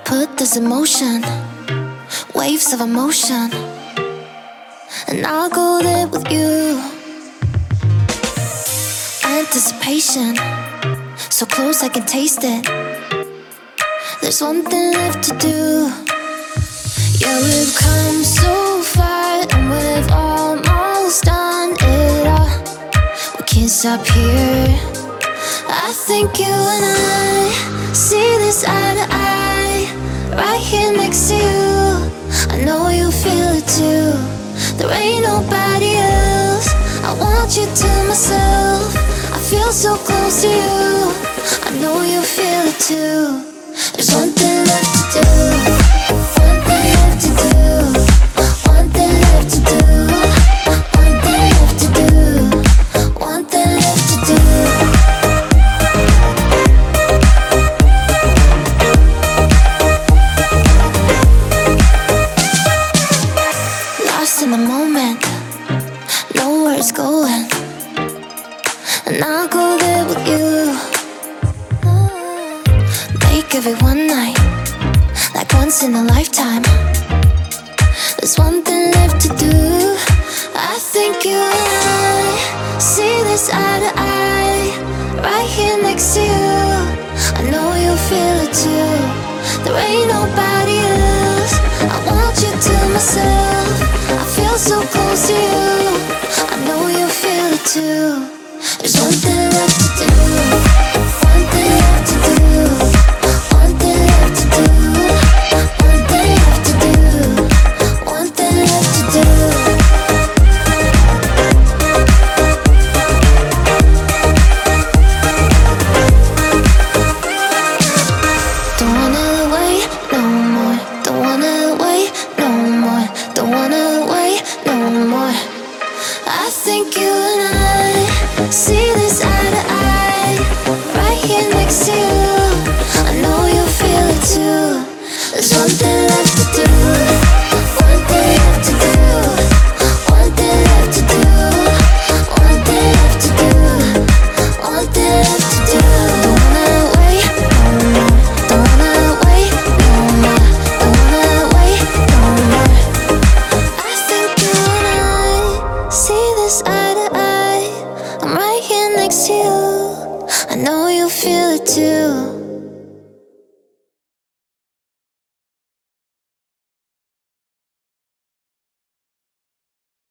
put this in motion, waves of emotion, and I'll go there with you. Anticipation, so close I can taste it. There's one thing left to do. Yeah, we've come so far and we've almost done it all. We can't stop here. I think you and I see this eye to eye, right here next to you. I know you feel it too. There ain't nobody else. I want you to myself. I feel so close to you. I know you feel it too. There's one thing left to do. One thing left to do. One thing left to do. One thing left to do. One thing left to do. Lost in the moment, know where it's going, and I'll go there with you. Make every one night like once in a lifetime. There's one thing left to do. I think you and I see this eye to eye, right here next to you. I know you feel it too. There ain't nobody else. I want you to myself. I feel so close to you. I know you feel it too. There's one thing left to do. One thing left to do. One thing left to do. One thing left to do. One thing left to do. Don't wanna wait no more. Don't wanna wait no more. Don't wanna wait no more. I think you and I see this eye to eye, right here next to you. I know you feel it too. There's one thing left to do. One thing left to do. One thing left to do. One thing left to do. One thing left to do. Don't wanna wait no more. Don't wanna wait no more. Don't wanna wait no more. I think you and I see this eye to eye. I'm right here next to you. I know you feel it too.